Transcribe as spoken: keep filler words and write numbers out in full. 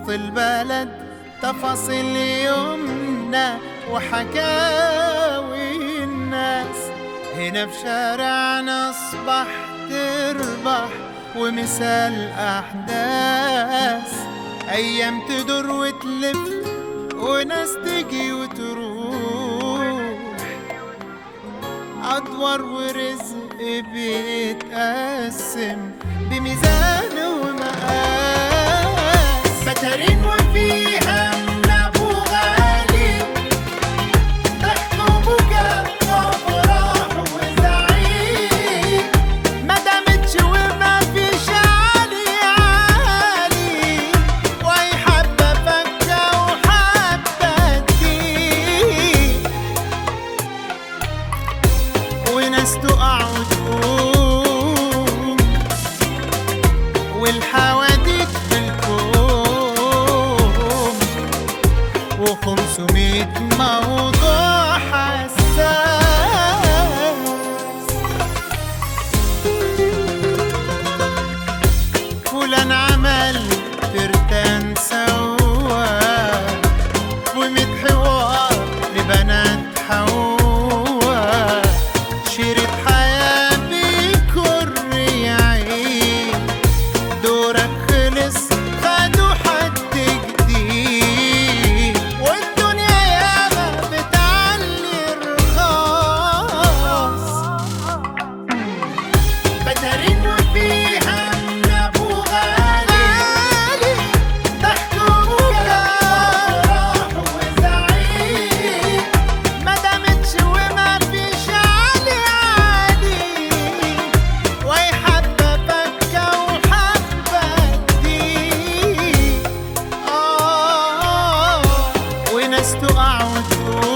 وسط البلد تفاصيل يومنا وحكاوي الناس. هنا في شارعنا أصبح تربح ومثال أحداث، أيام تدور وتلف وناس تجي وتروح، أدوار ورزق بيتقسم بميزان ومقاس. بترين وفيها من أبو غالي ضحك وبكاء وأفراح وزعيق، ما دامتش وما فيش عالي عالي، وأي حبة فكة وحبة تضيق، وناس تقع وتقوم والحواديت بالكوم، وخمسمية موضوع حساس. فلان عمل ترتان سوا وميت حوار لبنات حوا، شريط حياة بكر يعيد، دورك خلص خدوا حد جديد، والدنيا ياما بتعلي الرخاص. بترين وفيها من أبو غالي ضحك وبكاء وزعيق، ما دامتش وما فيش عالي عالي، وأي حبة فكة وحبة تضيق، آه وناس تقع وتقوم